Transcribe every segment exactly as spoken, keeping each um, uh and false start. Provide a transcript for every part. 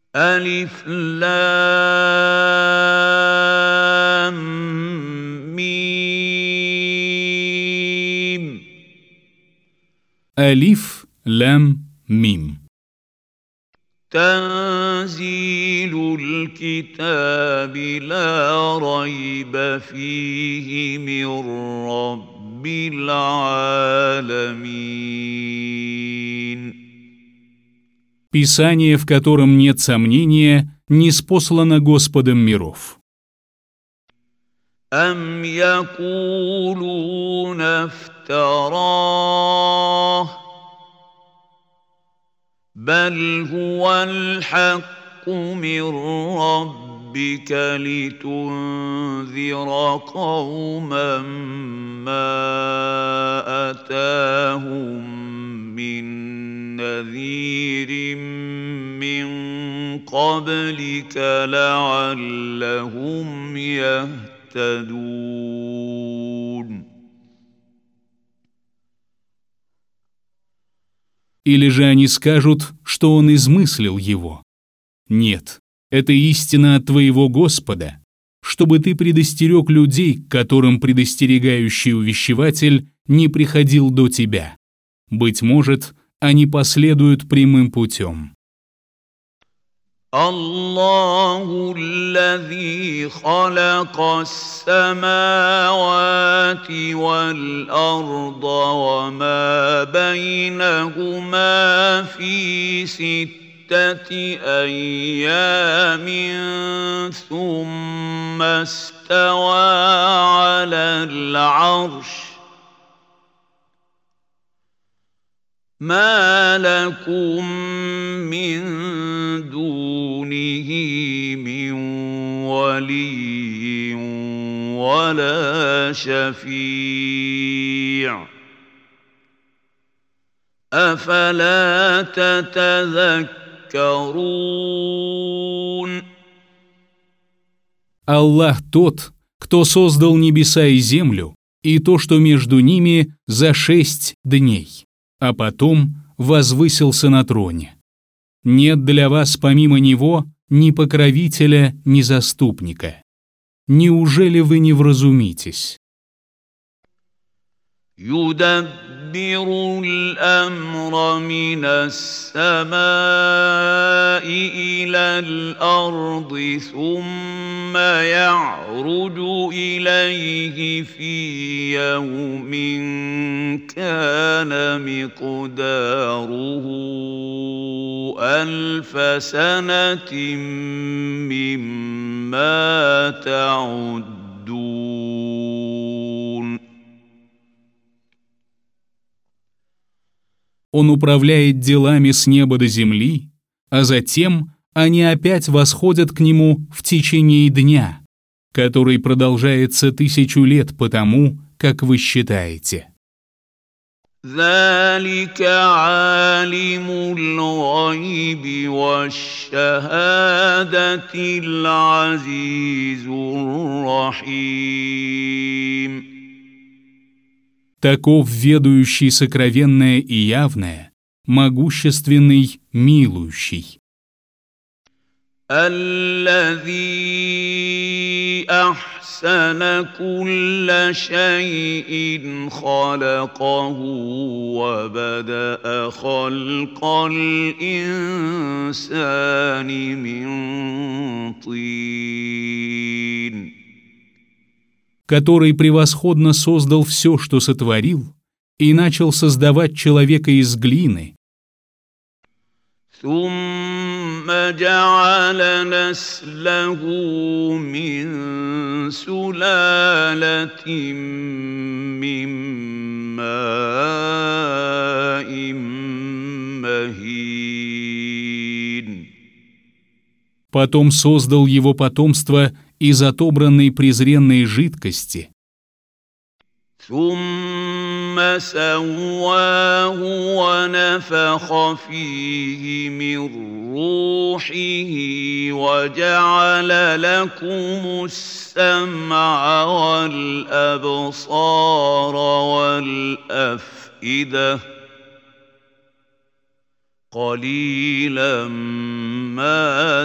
ألف لام ميم. ألف لام ميم. تنزيل الكتاب لا ريب فيه من رب العالمين. Писание, в котором нет сомнения, ниспослано Господом миров. أم يقولون افتراه بل هو الحق من ربك لتنذر قوما ما أتاهم من نذير من قبلك لعلهم يهتدون. Или же они скажут, что он измыслил его? Нет, это истина от твоего Господа, чтобы ты предостерег людей, к которым предостерегающий увещеватель не приходил до тебя. Быть может, они последуют прямым путем. الله الذي خلق السماوات والأرض وما بينهما في ستة أيام ثم استوى على العرش ما لكم من دونه من ولي ولا شفيع أفلا تتذكرون. Аллах тот, кто создал небеса и землю, и то, что между ними, за шесть дней, а потом возвысился на троне. Нет для вас помимо Него ни покровителя, ни заступника. Неужели вы не вразумитесь? يدبر الأمر من السماء إلى الأرض ثم يعرج إليه في يوم كان مقداره ألف سنة مما تعدون. Он управляет делами с неба до земли, а затем они опять восходят к Нему в течение дня, который продолжается тысячу лет по тому, как вы считаете. ذلك عالم الغيب والشهادة العزيز الرحيم. Таков ведающий сокровенное и явное, могущественный, милующий. الذي أحسن كل شيء خلقه وبدأ خلق الإنسان من طين. Который превосходно создал все, что сотворил, и начал создавать человека из глины. ثم جعل نسله من سلالة من ماء مهين. Потом создал его потомство из отобранной презренной жидкости. ثم سواه ونفخ فيه من روحه وجعل لكم السمع والأبصار والأفئدة قليلا ما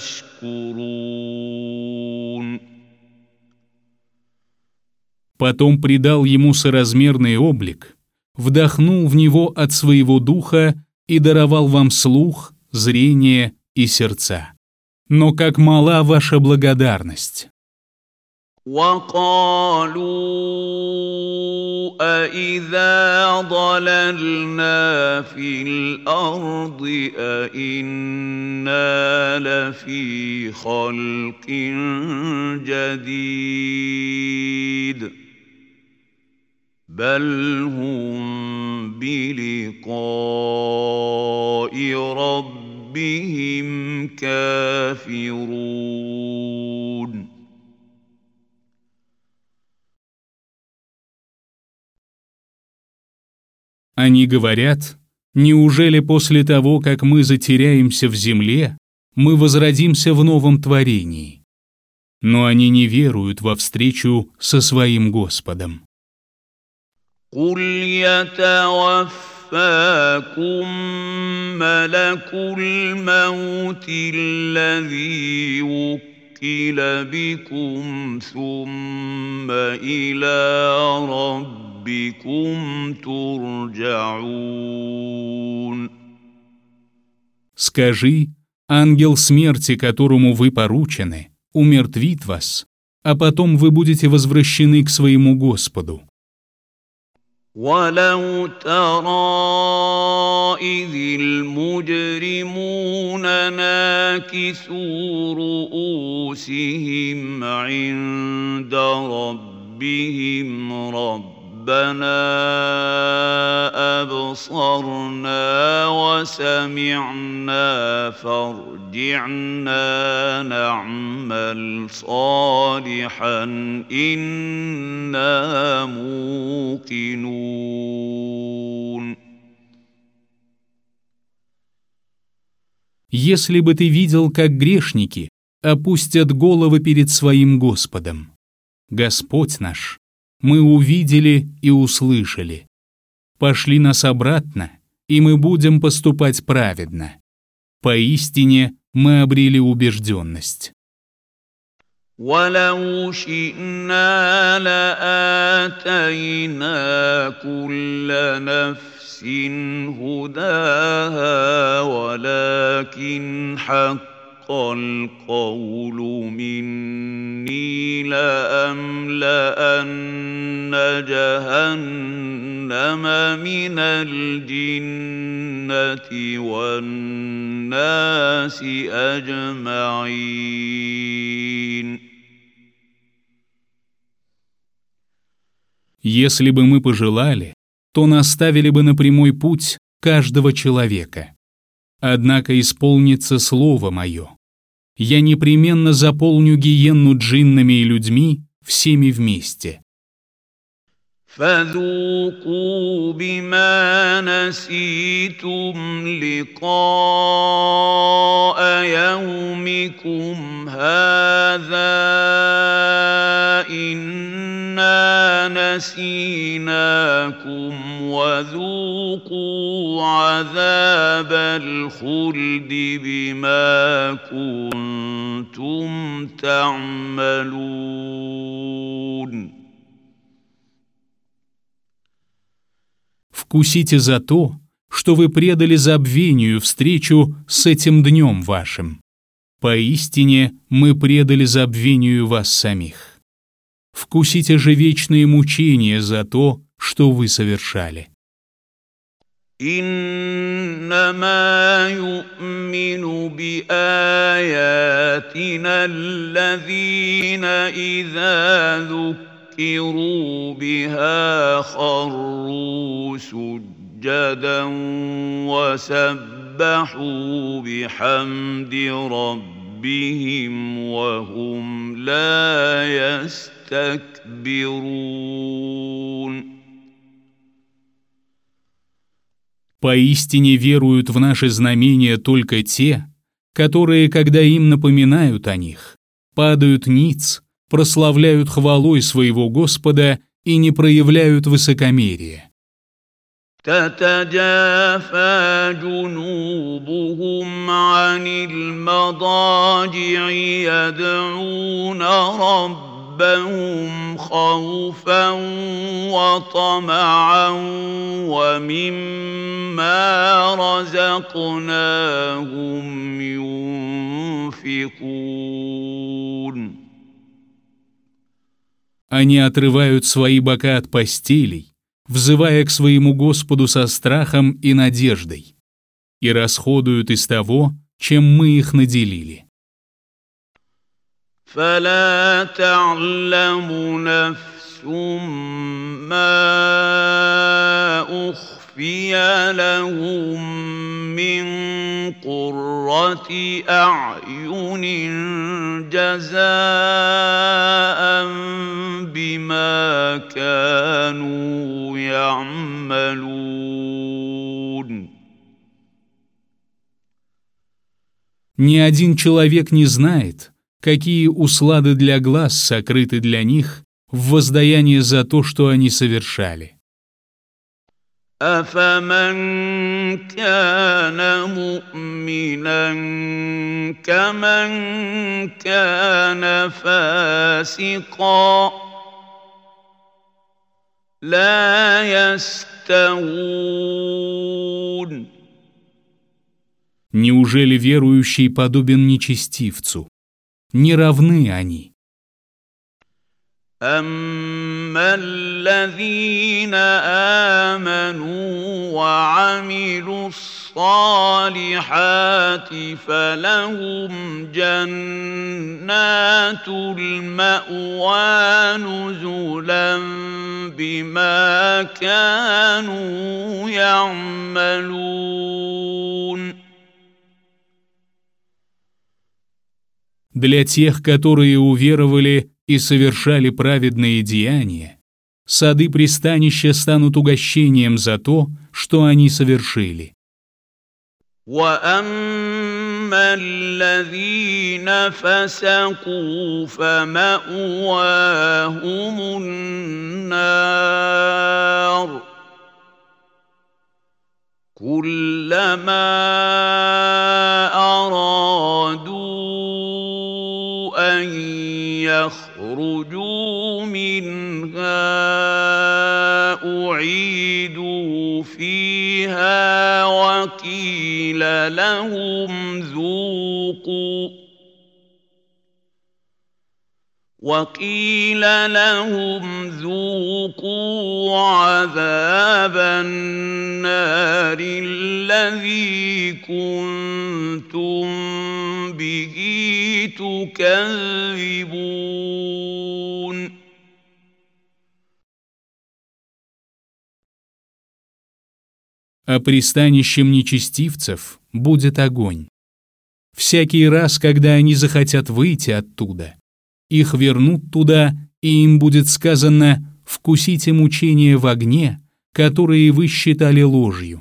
تشكرون. Потом придал ему соразмерный облик, вдохнул в него от своего духа и даровал вам слух, зрение и сердца. Но как мала ваша благодарность! وقالوا أإذا ضللنا في الأرض أإنا لفي خلق جديد بل هم بلقاء ربهم كافرون. Они говорят: неужели после того, как мы затеряемся в земле, мы возродимся в новом творении? Но они не веруют во встречу со своим Господом. قُلْ يَتَوَفَّاكُم مَّلَكُ الْمَوْتِ الَّذِي وُكِّلَ بِكُمْ ثُمَّ إِلَىٰ رَبِّكُمْ تُرْجَعُونَ. Скажи: ангел смерти, которому вы поручены, умертвит вас, а потом вы будете возвращены к своему Господу. وَلَوْ تَرَىٰ إِذِ الْمُجْرِمُونَ نَاكِسُو رُءُوسِهِمْ عِندَ رَبِّهِمْ رَبَّنَا أَبْصَرْنَا وَسَمِعْنَا فَارْجِعْنَا نَعْمَلْ صَالِحًا إِنَّا مُوقِنُونَ. Если бы ты видел, как грешники опустят головы перед своим Господом. Господь наш, мы увидели и услышали. Пошли нас обратно, и мы будем поступать праведно. Поистине мы обрели убежденность. وَلَوْ شِئْنَا لَآتَيْنَا كُلَّ نَفْسٍ هُدَاهَا وَلَكِنْ حَقَّ الْقَوْلُ مِنِّي لَأَمْلَأَنَّ جَهَنَّمَ مِنَ الْجِنَّةِ وَالنَّاسِ أَجْمَعِينَ. Если бы мы пожелали, то наставили бы на прямой путь каждого человека. Однако исполнится слово мое. Я непременно заполню гиенну джиннами и людьми всеми вместе. فَذُوقُوا بِمَا نَسِيتُمْ لِقَاءَ يَوْمِكُمْ هَٰذَا إِنَّا نَسِينَاكُمْ وَذُوقُوا عَذَابَ الْخُلْدِ بِمَا كُنتُمْ تَعْمَلُونَ. Вкусите за то, что вы предали забвению встречу с этим днем вашим. Поистине мы предали забвению вас самих. Вкусите же вечные мучения за то, что вы совершали. إنما يؤمن بآياتنا الذين إذا ذكروا بها خروا سجدا وسبحوا بحمد ربهم وهم لا يستكبرون. Поистине веруют в наши знамения только те, которые, когда им напоминают о них, падают ниц, прославляют хвалой своего Господа и не проявляют высокомерия. تتجافى جنوبهم عن المضاجع يدعون ربهم خوفا وطمعا ومما رزقناهم ينفقون. Они отрывают свои бока от постелей, взывая к своему Господу со страхом и надеждой, и расходуют из того, чем мы их наделили. فلا تعلم نفس ما أخفي لهم من قرة أعين جزاء بما كانوا يعملون. Ни один человек не знает, какие услады для глаз сокрыты для них в воздаяние за то, что они совершали. أفمن كان مؤمنا كمن كان فاسقا لا يستوون. Неужели верующий подобен нечестивцу? Не равны они. أما الذين آمنوا وعملوا الصالحات فلهم جنات المأوى نزلا بما كانوا يعملون. Для тех, которые уверовали и совершали праведные деяния, сады пристанища станут угощением за то, что они совершили. وَأَمَّا الَّذِينَ فَسَقُوا فَمَأْوَاهُمُ النَّارُ كُلَّمَا أَرَادُوا أَن يخرجوا منها أعيدوا فيها وقيل لهم ذوقوا وقيل لهم ذوقوا عذاب النار الذي كنتم به تكذبون. А пристанищем нечестивцев будет огонь. Всякий раз, когда они захотят выйти оттуда, их вернут туда, и им будет сказано: «Вкусите мучения в огне, которые вы считали ложью».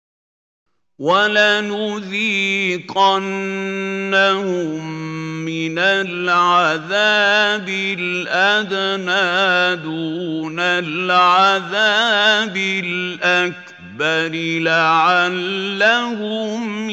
وَلَنُذِيقَنَّهُم مِّنَ الْعَذَابِ الْأَدْنَىٰ دُونَ الْعَذَابِ الْأَكْبَرِ لَعَلَّهُمْ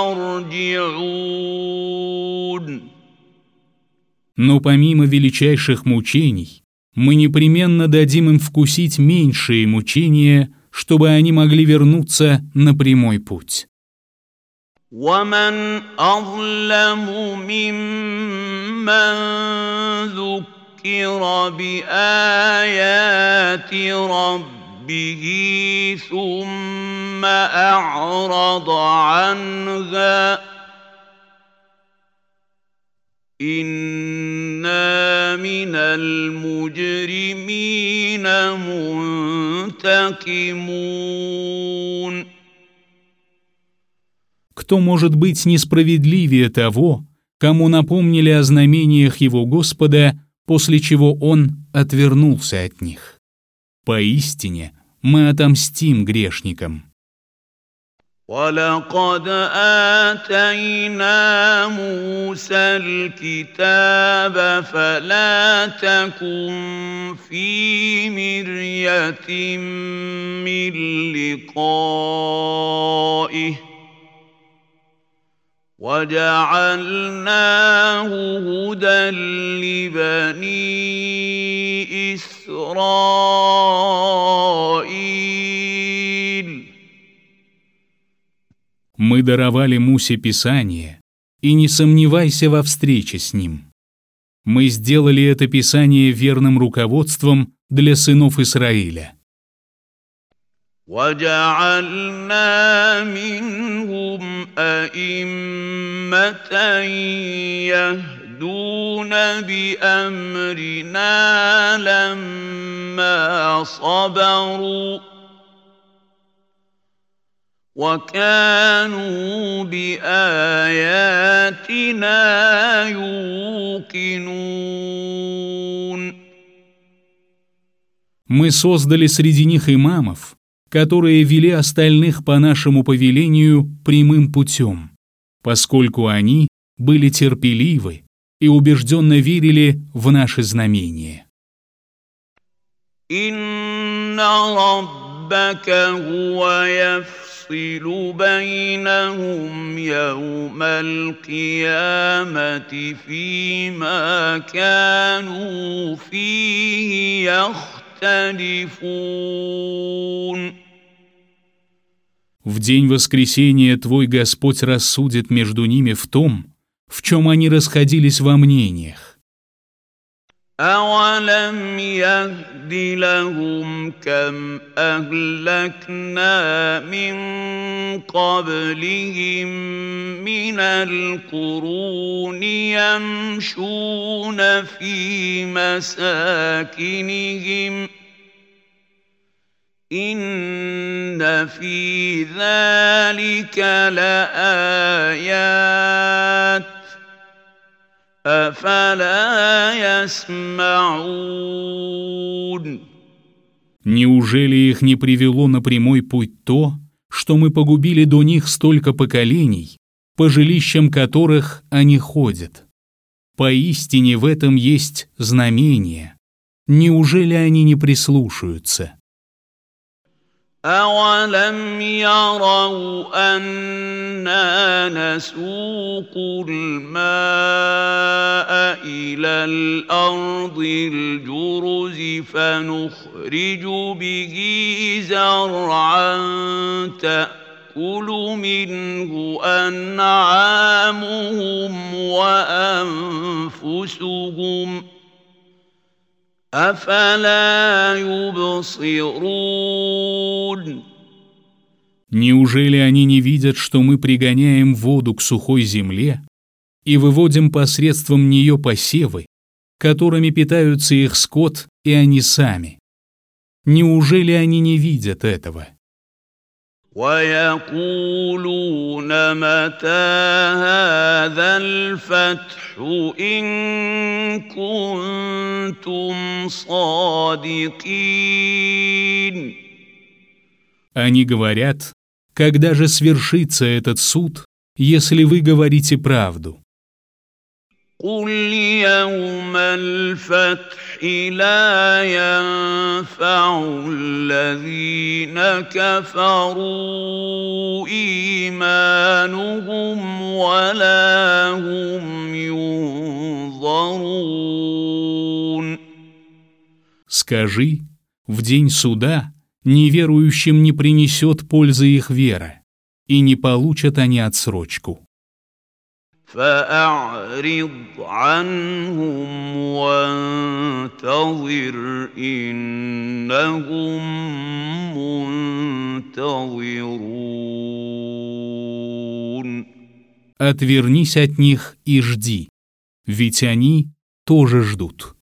يَرْجِعُونَ. Но помимо величайших мучений, мы непременно дадим им вкусить меньшие мучения, чтобы они могли вернуться на прямой путь. وَمَنْ أَظْلَمُ مِمَّنْ ذُكِّرَ بِآيَاتِ رَبِّهِ ثُمَّ أَعْرَضَ عَنْهَا إِنَّا مِنَ الْمُجْرِمِينَ مُنْتَقِمُونَ. Кто может быть несправедливее того, кому напомнили о знамениях его Господа, после чего он отвернулся от них? Поистине, мы отомстим грешникам. وَلَقَدْ آتَيْنَا مُوسَى الْكِتَابَ فَلَا تَكُن فِي مِرْيَةٍ مِّن لِّقَائِهِ وَجَعَلْنَاهُ هُدًى لِّبَنِي إِسْرَائِيلَ. Мы даровали Мусе Писание, и не сомневайся во встрече с ним. Мы сделали это Писание верным руководством для сынов Израиля. وَجَعَلْنَا مِنْهُمْ أَئِمَّةً يَهْدُونَ بِأَمْرِنَا لَمَّا صَبَرُوا وَكَانُوا بِآيَاتِنَا يُوقِنُونَ. Мы создали среди них имамов, которые вели остальных по нашему повелению прямым путем, поскольку они были терпеливы и убежденно верили в наши знамения. «Инна раббака хуа яфсилу байнахум яумал киямати фима кану фихи яхталифун». В день воскресения твой Господь рассудит между ними в том, в чем они расходились во мнениях. أَوَلَمْ يَهْدِ لَهُمْ كَمْ أَهْلَكْنَا مِنْ قَبْلِهِمْ مِنَ الْقُرُونِ يَمْشُونَ فِي مَسَاكِنِهِمْ إِنَّ فِي ذَلِكَ لَآيَاتٍ أَفَلَا يَسْمَعُونَ. Неужели их не привело на прямой путь то, что мы погубили до них столько поколений, по жилищам которых они ходят? Поистине в этом есть знамение. Неужели они не прислушаются? أَوَلَمْ يَرَوْا أَنَّا نَسُوقُ الْمَاءَ إِلَى الْأَرْضِ الْجُرُزِ فَنُخْرِجُ بِهِ زَرْعًا تَأْكُلُ مِنْهُ أَنْعَامُهُمْ وَأَنفُسُهُمْ أَفَلَا يُبْصِرُونَ. Неужели они не видят, что мы пригоняем воду к сухой земле и выводим посредством нее посевы, которыми питаются их скот и они сами? Неужели они не видят этого? وَيَقُولُونَ مَتَى هَذَا الْفَتْحُ إِن كُنتُمْ صَادِقِينَ. Они говорят, когда же свершится этот суд, если вы говорите правду? قُلْ يَوْمَ الْفَتْحِ لَا يَنفَعُ الَّذِينَ كَفَرُوا إِيمَانُهُمْ وَلَا هُمْ يُنظَرُونَ. Скажи, в день суда неверующим не принесет пользы их вера, и не получат они отсрочку. فَأَعْرِضْ عَنْهُمْ وَانتَظِرْ إِنَّهُمْ مُنتَظِرُونَ. Отвернись от них и жди, ведь они тоже ждут.